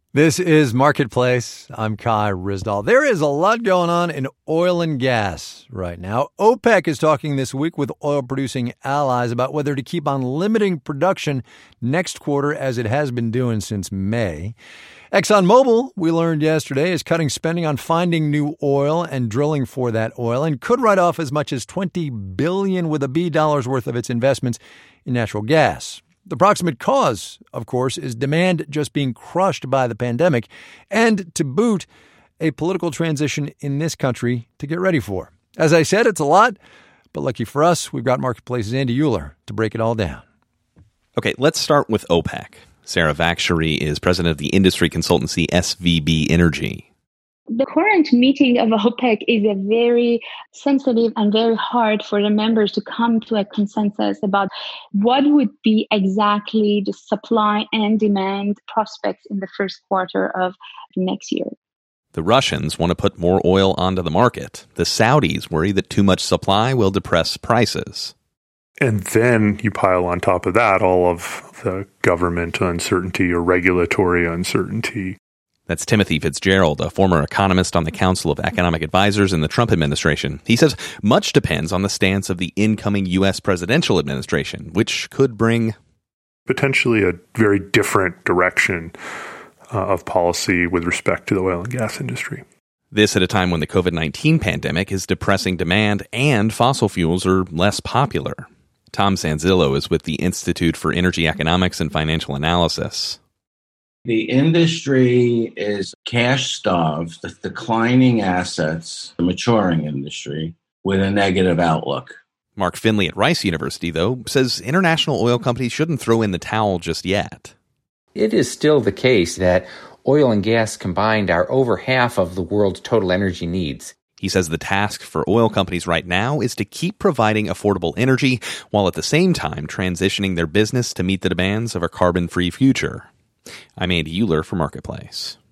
This is Marketplace. I'm Kai Ryssdal. There is a lot going on in oil and gas right now. OPEC is talking this week with oil-producing allies about whether to keep on limiting production next quarter as it has been doing since May. ExxonMobil, we learned yesterday, is cutting spending on finding new oil and drilling for that oil and could write off as much as $20 billion with a B dollars worth of its investments in natural gas. The proximate cause, of course, is demand just being crushed by the pandemic and, to boot, a political transition in this country to get ready for. As I said, it's a lot, but lucky for us, we've got Marketplace's Andy Euler to break it all down. Okay, let's start with OPEC. Sarah Vakshari is president of the industry consultancy SVB Energy. The current meeting of OPEC is a very sensitive and very hard for the members to come to a consensus about what would be exactly the supply and demand prospects in the first quarter of next year. The Russians want to put more oil onto the market. The Saudis worry that too much supply will depress prices. And then you pile on top of that all of the government uncertainty or regulatory uncertainty. That's Timothy Fitzgerald, a former economist on the Council of Economic Advisors in the Trump administration. He says much depends on the stance of the incoming U.S. presidential administration, which could bring potentially a very different direction of policy with respect to the oil and gas industry. This at a time when the COVID-19 pandemic is depressing demand and fossil fuels are less popular. Tom Sanzillo is with the Institute for Energy Economics and Financial Analysis. The industry is cash-starved, the declining assets, the maturing industry, with a negative outlook. Mark Finley at Rice University, though, says international oil companies shouldn't throw in the towel just yet. It is still the case that oil and gas combined are over half of the world's total energy needs. He says the task for oil companies right now is to keep providing affordable energy while at the same time transitioning their business to meet the demands of a carbon-free future. I'm Andy Euler for Marketplace.